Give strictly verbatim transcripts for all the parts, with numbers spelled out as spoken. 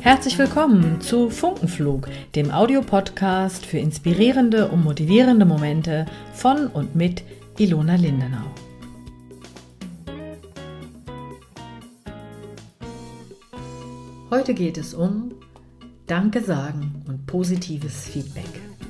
Herzlich willkommen zu Funkenflug, dem Audiopodcast für inspirierende und motivierende Momente von und mit Ilona Lindenau. Heute geht es um Danke sagen und positives Feedback.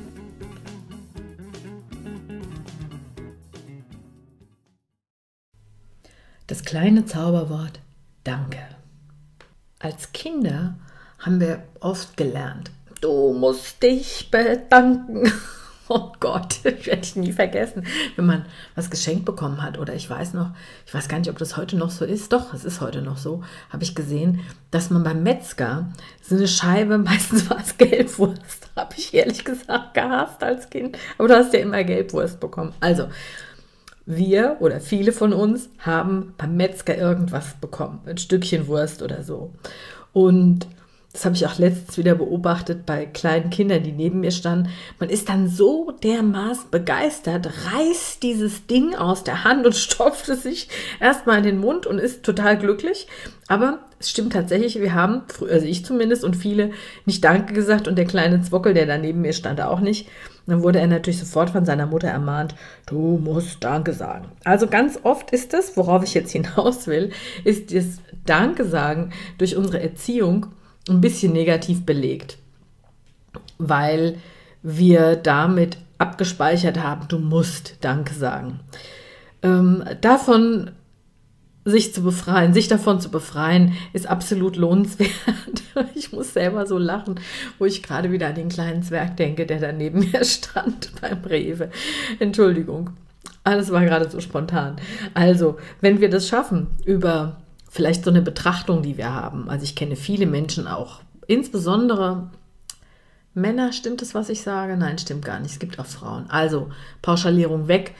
Das kleine Zauberwort Danke. Als Kinder haben wir oft gelernt, du musst dich bedanken. Oh Gott, das werde ich nie vergessen, wenn man was geschenkt bekommen hat. Oder ich weiß noch, ich weiß gar nicht, ob das heute noch so ist. Doch, es ist heute noch so. Habe ich gesehen, dass man beim Metzger so eine Scheibe, meistens war es Gelbwurst, habe ich ehrlich gesagt gehasst als Kind. Aber du hast ja immer Gelbwurst bekommen. Also, wir oder viele von uns haben beim Metzger irgendwas bekommen, ein Stückchen Wurst oder so. Und das habe ich auch letztens wieder beobachtet bei kleinen Kindern, die neben mir standen. Man ist dann so dermaßen begeistert, reißt dieses Ding aus der Hand und stopft es sich erstmal in den Mund und ist total glücklich. Aber es stimmt tatsächlich, wir haben, also ich zumindest und viele, nicht Danke gesagt und der kleine Zwockel, der da neben mir stand, auch nicht. Dann wurde er natürlich sofort von seiner Mutter ermahnt, du musst Danke sagen. Also ganz oft ist das, worauf ich jetzt hinaus will, ist das Danke sagen durch unsere Erziehung ein bisschen negativ belegt, weil wir damit abgespeichert haben, du musst Danke sagen. Ähm, davon sich zu befreien, sich davon zu befreien, ist absolut lohnenswert. Ich muss selber so lachen, wo ich gerade wieder an den kleinen Zwerg denke, der da neben mir stand beim Rewe. Entschuldigung, alles war gerade so spontan. Also, wenn wir das schaffen, über vielleicht so eine Betrachtung, die wir haben, also ich kenne viele Menschen auch, insbesondere Männer, stimmt es, was ich sage? Nein, stimmt gar nicht, es gibt auch Frauen. Also, Pauschalierung weg.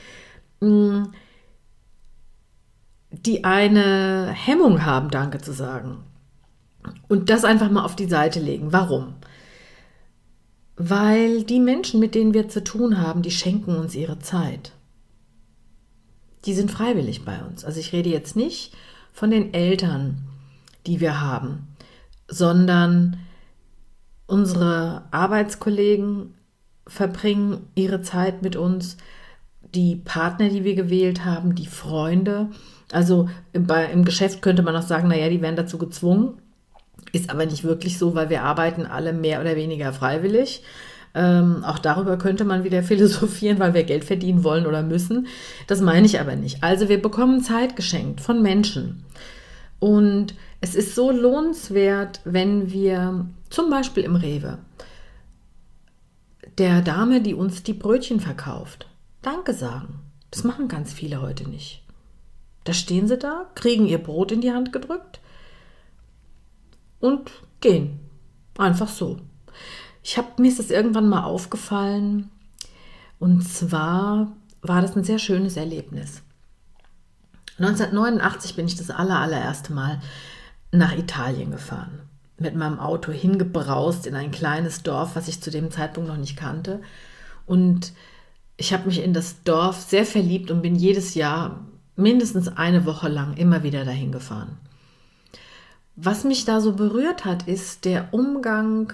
Die eine Hemmung haben, Danke zu sagen. Und das einfach mal auf die Seite legen. Warum? Weil die Menschen, mit denen wir zu tun haben, die schenken uns ihre Zeit. Die sind freiwillig bei uns. Also ich rede jetzt nicht von den Eltern, die wir haben, sondern unsere Arbeitskollegen verbringen ihre Zeit mit uns, die Partner, die wir gewählt haben, die Freunde. Also bei, im Geschäft könnte man auch sagen, naja, die werden dazu gezwungen. Ist aber nicht wirklich so, weil wir arbeiten alle mehr oder weniger freiwillig. Ähm, auch darüber könnte man wieder philosophieren, weil wir Geld verdienen wollen oder müssen. Das meine ich aber nicht. Also wir bekommen Zeit geschenkt von Menschen. Und es ist so lohnenswert, wenn wir zum Beispiel im Rewe der Dame, die uns die Brötchen verkauft, Danke sagen. Das machen ganz viele heute nicht. Da stehen sie da, kriegen ihr Brot in die Hand gedrückt und gehen. Einfach so. Ich hab, mir ist das irgendwann mal aufgefallen und zwar war das ein sehr schönes Erlebnis. neunzehnhundertneunundachtzig bin ich das aller, allererste Mal nach Italien gefahren. Mit meinem Auto hingebraust in ein kleines Dorf, was ich zu dem Zeitpunkt noch nicht kannte. Und ich habe mich in das Dorf sehr verliebt und bin jedes Jahr mindestens eine Woche lang immer wieder dahin gefahren. Was mich da so berührt hat, ist der Umgang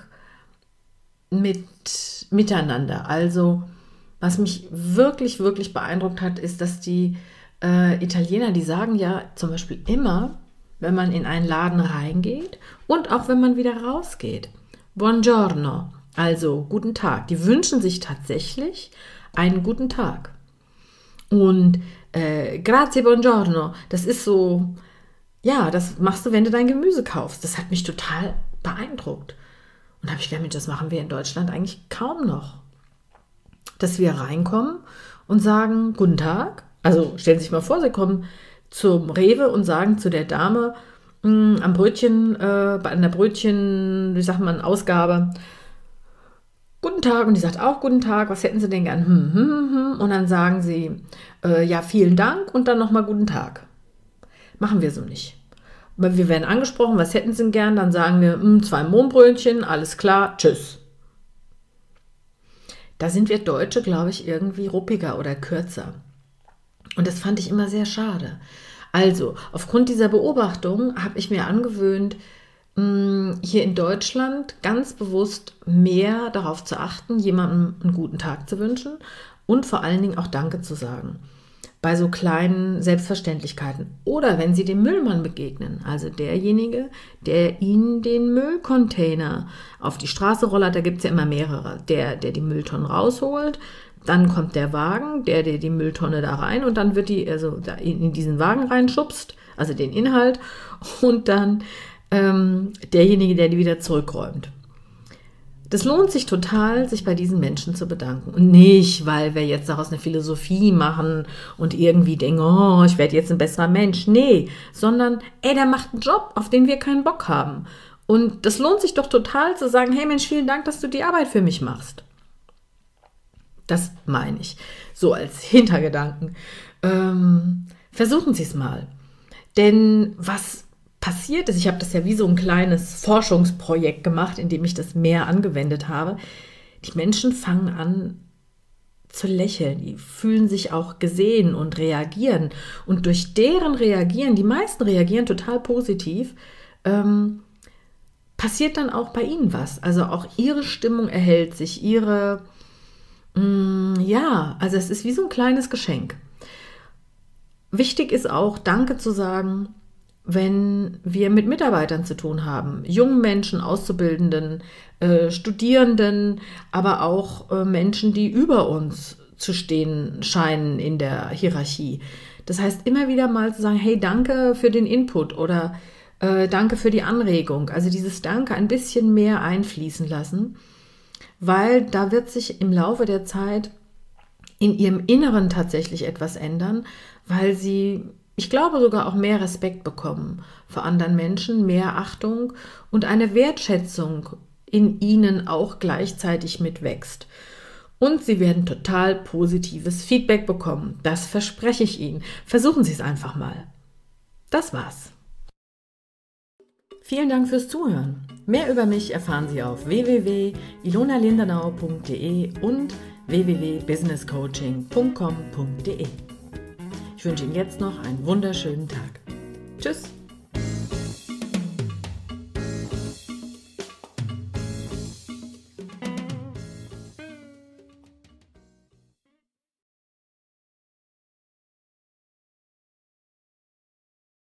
mit Miteinander. Also was mich wirklich, wirklich beeindruckt hat, ist, dass die äh, Italiener, die sagen ja zum Beispiel immer, wenn man in einen Laden reingeht und auch wenn man wieder rausgeht, Buongiorno, also guten Tag. Die wünschen sich tatsächlich einen guten Tag. Und äh, grazie, buongiorno, das ist so, ja, das machst du, wenn du dein Gemüse kaufst. Das hat mich total beeindruckt. Und da habe ich gedacht, das machen wir in Deutschland eigentlich kaum noch. Dass wir reinkommen und sagen, guten Tag. Also stellen Sie sich mal vor, Sie kommen zum Rewe und sagen zu der Dame mh, am Brötchen, äh, bei einer Brötchen, wie sagt man, Ausgabe, guten Tag, und die sagt auch guten Tag, was hätten Sie denn gern? Hm, hm, hm. Und dann sagen sie, äh, ja, vielen Dank und dann nochmal guten Tag. Machen wir so nicht. Wir werden angesprochen, was hätten Sie denn gern? Dann sagen wir, hm, zwei Mohnbrötchen, alles klar, tschüss. Da sind wir Deutsche, glaube ich, irgendwie ruppiger oder kürzer. Und das fand ich immer sehr schade. Also, aufgrund dieser Beobachtung habe ich mir angewöhnt, hier in Deutschland ganz bewusst mehr darauf zu achten, jemandem einen guten Tag zu wünschen und vor allen Dingen auch Danke zu sagen. Bei so kleinen Selbstverständlichkeiten. Oder wenn Sie dem Müllmann begegnen, also derjenige, der Ihnen den Müllcontainer auf die Straße rollert, da gibt es ja immer mehrere, der, der die Mülltonnen rausholt, dann kommt der Wagen, der, der die Mülltonne da rein und dann wird die also da in diesen Wagen reinschubst, also den Inhalt, und dann ähm, derjenige, der die wieder zurückräumt. Das lohnt sich total, sich bei diesen Menschen zu bedanken. Und nicht, weil wir jetzt daraus eine Philosophie machen und irgendwie denken, oh, ich werde jetzt ein besserer Mensch. Nee, sondern, ey, der macht einen Job, auf den wir keinen Bock haben. Und das lohnt sich doch total zu sagen, hey Mensch, vielen Dank, dass du die Arbeit für mich machst. Das meine ich. So als Hintergedanken. Ähm, versuchen Sie es mal. Denn was passiert ist, ich habe das ja wie so ein kleines Forschungsprojekt gemacht, in dem ich das mehr angewendet habe. Die Menschen fangen an zu lächeln, die fühlen sich auch gesehen und reagieren. Und durch deren Reagieren, die meisten reagieren total positiv, ähm, passiert dann auch bei ihnen was. Also auch ihre Stimmung erhält sich, ihre, mh, ja, also es ist wie so ein kleines Geschenk. Wichtig ist auch, Danke zu sagen, wenn wir mit Mitarbeitern zu tun haben, jungen Menschen, Auszubildenden, äh, Studierenden, aber auch äh, Menschen, die über uns zu stehen scheinen in der Hierarchie. Das heißt, immer wieder mal zu sagen, hey, danke für den Input oder äh, danke für die Anregung. Also dieses Danke ein bisschen mehr einfließen lassen, weil da wird sich im Laufe der Zeit in ihrem Inneren tatsächlich etwas ändern, weil sie, ich glaube, sogar auch mehr Respekt bekommen vor anderen Menschen, mehr Achtung und eine Wertschätzung in ihnen auch gleichzeitig mitwächst. Und sie werden total positives Feedback bekommen. Das verspreche ich Ihnen. Versuchen Sie es einfach mal. Das war's. Vielen Dank fürs Zuhören. Mehr über mich erfahren Sie auf w w w punkt ilona lindenau punkt d e und w w w punkt business coaching punkt com punkt d e. Ich wünsche Ihnen jetzt noch einen wunderschönen Tag. Tschüss!